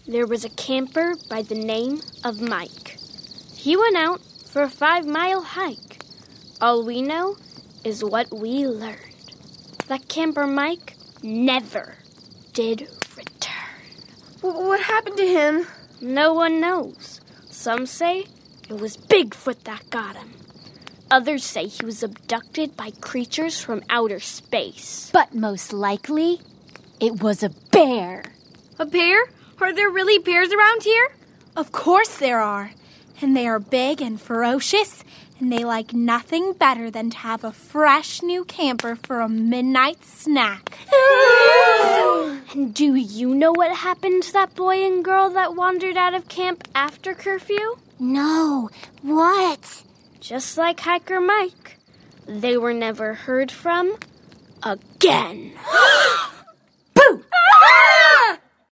there was a camper by the name of Mike. He went out for a 5-mile hike. All we know is what we learned. That camper Mike never did return. What happened to him? No one knows. Some say it was Bigfoot that got him. Others say he was abducted by creatures from outer space. But most likely, it was a bear. A bear? Are there really bears around here? Of course there are. And they are big and ferocious, and they like nothing better than to have a fresh new camper for a midnight snack. And do you know what happened to that boy and girl that wandered out of camp after curfew? No. What? Just like Hiker Mike, they were never heard from again. Boo! Ah!